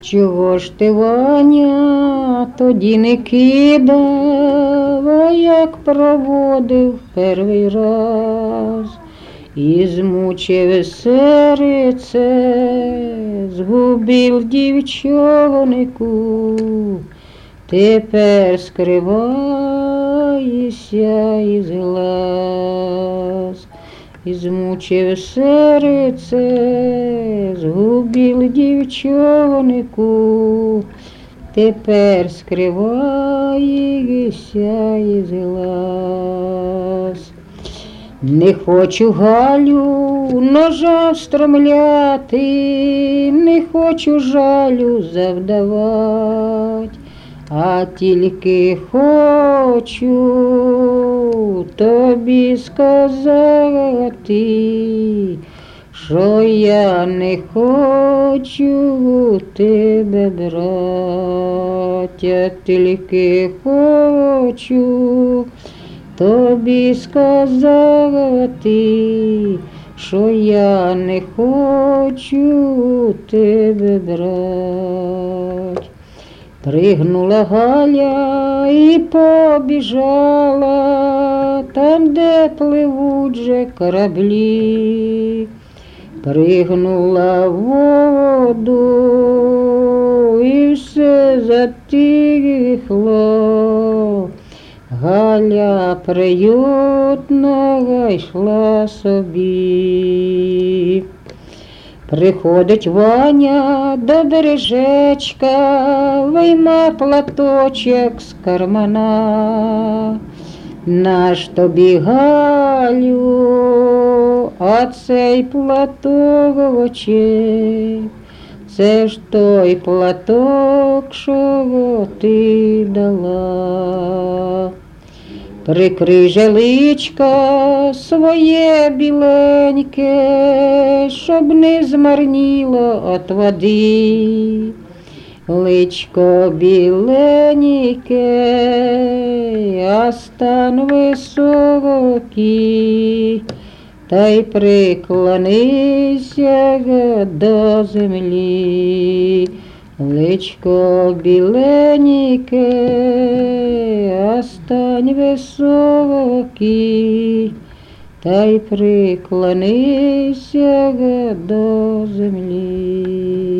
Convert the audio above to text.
Чого ж ти, Ваня, тоді не кидав, а як проводив перший раз, і змучив серце, згубив дівчонику, тепер скриваєшся із глаз. І змучив серце, згубив дівчонику, тепер скриваєшся із глаз. Не хочу, Галю, ножа встромляти, не хочу жалю завдавать, а тільки хочу тобі сказати, що я не хочу тебе брать, а тільки хочу тобі сказати, що я не хочу тебе брать. Пригнула Галя і побіжала там, де пливуть же кораблі. Пригнула в воду і все затихло. Галя приютно йшла собі. Приходить Ваня до бережечка, вийма платочок з кармана. Наш тобі, Галю, а цей платочок, це ж той платок, що ти дала. Прикрий же личко своє біленьке, щоб не змарніло от води. Личко біленьке, а стан високий, та й приклонися до землі. Личко біленьке, а стань високий, та й приклонися до землі.